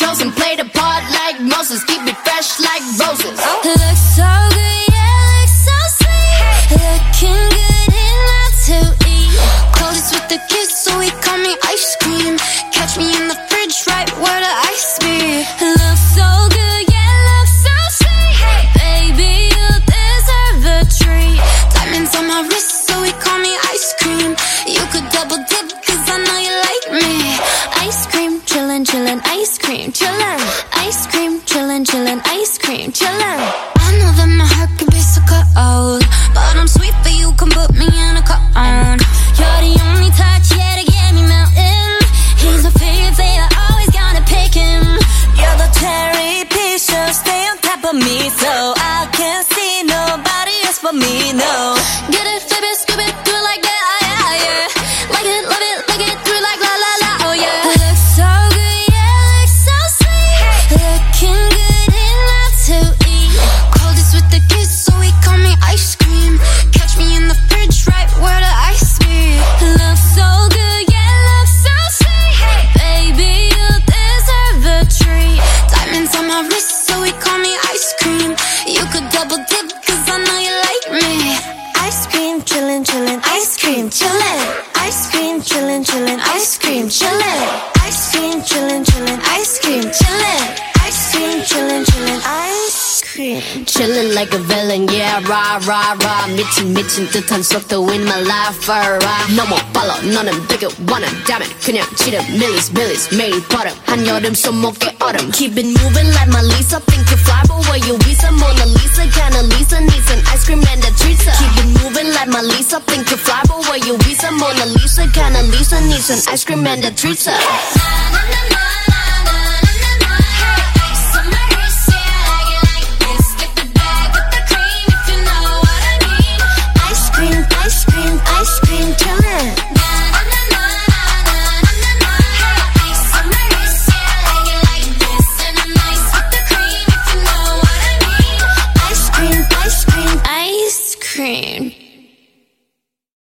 chosen. Play the part like Moses, keep it fresh like roses. Looks so good, yeah, looks so sweet. Looking good enough to eat. Coldest with the kiss, so he call me ice cream. Catch me in the fridge, right where the ice be. Looks so good, yeah, looks so sweet. Baby, you deserve a treat. Diamonds on my wrist, so he call me ice cream. You could double dip, cause I know you like me. Ice cream, chillin', chillin', ice cream, chillin'. Ice cream, chillin', chillin', ice cream, chillin'. I know that my heart can be so cold, but I'm sweet for you, come put me in a cone. You're the only touch, yeah, to get me melting. He's my favorite flavor, always gotta pick him. You're the cherry pie, so stay on top of me, so I can't see nobody else but me, no. Get it, flip it, scoop it, do it like that, yeah, yeah. Like it, love it, like it, through like la la la, oh yeah. Looks so good, yeah, looks so sweet. Looking good enough to eat. Coldest with the kiss, so he call me ice cream. Catch me in the fridge, right where the ice be. Love so good, yeah, love so sweet. Baby, you deserve a treat. Diamonds on my wrist, so he call me ice cream. You could double dip, cause I know you like me. Ice cream, chillin', chillin', ice cream, chillin'. Ice cream, chillin', chillin', ice cream, chillin'. Ice cream, chillin', chillin', ice cream, chillin'. Ice cream, chillin', chillin', ice cream. Chillin' like a villain, yeah, rah, rah, rah. 미친 듯한 속도 in my life, alright. 너무 빨라, 너는 되게 원한다면 그냥 지름 밀리스, 매일 버릇. 한여름 손목에 얼음. Keep it moving like my Lisa. Think you fly, but where you visa? Mona Lisa, kinda Lisa, needs an ice cream and a treat. Keep it moving like my Lisa. Think you fly, but where you visa? Mona Lisa, kinda Lisa, needs an ice cream and a treat. Na na na na.